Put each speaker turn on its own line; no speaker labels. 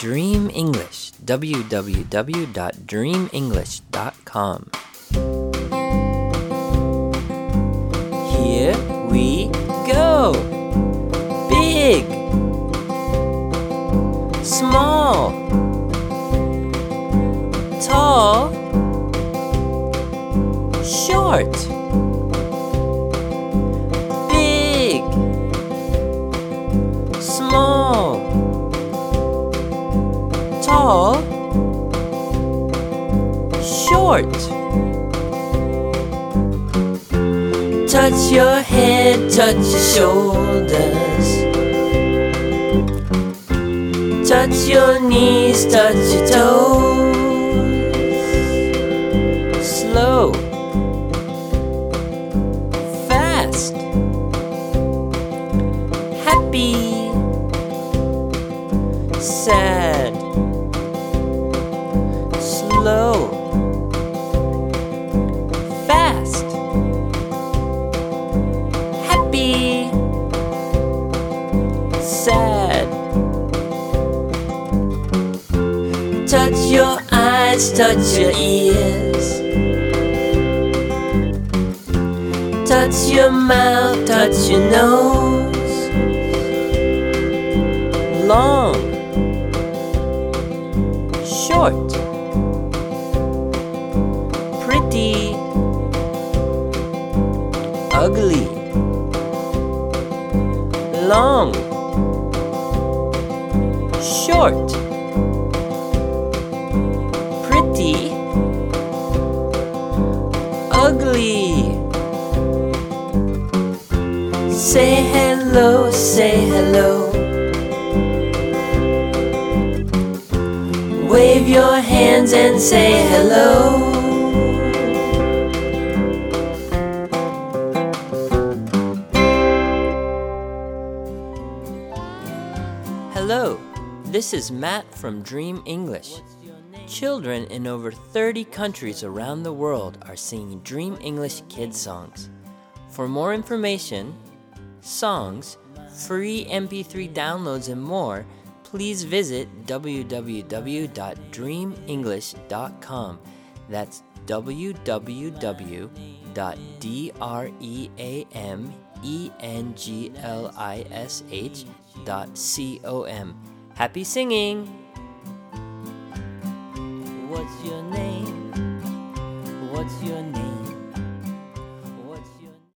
Dream English, www.dreamenglish.com. Here we go. Big, small, tall, short, big, small, tall, short. Touch your head, touch your shoulders, touch your knees, touch your toes. Slow, fast, happy, sad, slow, fast, happy, sad. Touch your eyes, touch your ears, touch your mouth, touch your nose. Long, short, pretty, ugly. Long, short, pretty, ugly. Say hello, say hello. Wave your hands and say hello. Hello, this is Matt from Dream English. Children in over 30 countries around the world are singing Dream English kids songs. For more information, songs, free MP3 downloads, and more, please visit www.dreamenglish.com. That's www.dreamenglish.com. Happy singing! What's your name? What's your name?